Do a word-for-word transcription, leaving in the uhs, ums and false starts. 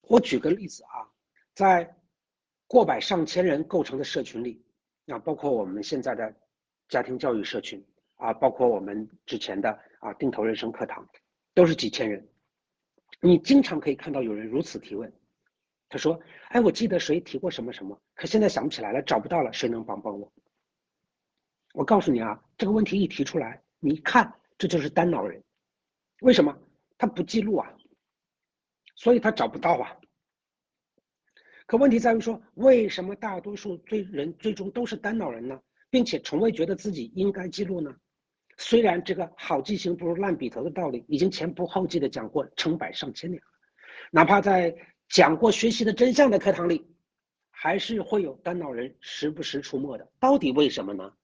我举个例子啊，在过百上千人构成的社群里，啊，包括我们现在的家庭教育社群啊，包括我们之前的啊定投人生课堂，都是几千人。你经常可以看到有人如此提问，他说：“哎，我记得谁提过什么什么，可现在想不起来了，找不到了，谁能帮帮我？”我告诉你啊，这个问题一提出来，你一看这就是单脑人。为什么？他不记录啊，所以他找不到啊。可问题在于说，为什么大多数最人最终都是单脑人呢？并且从未觉得自己应该记录呢？虽然这个好记性不如烂笔头的道理已经前仆后继的讲过成百上千年了，哪怕在讲过学习的真相的课堂里，还是会有单脑人时不时出没的。到底为什么呢？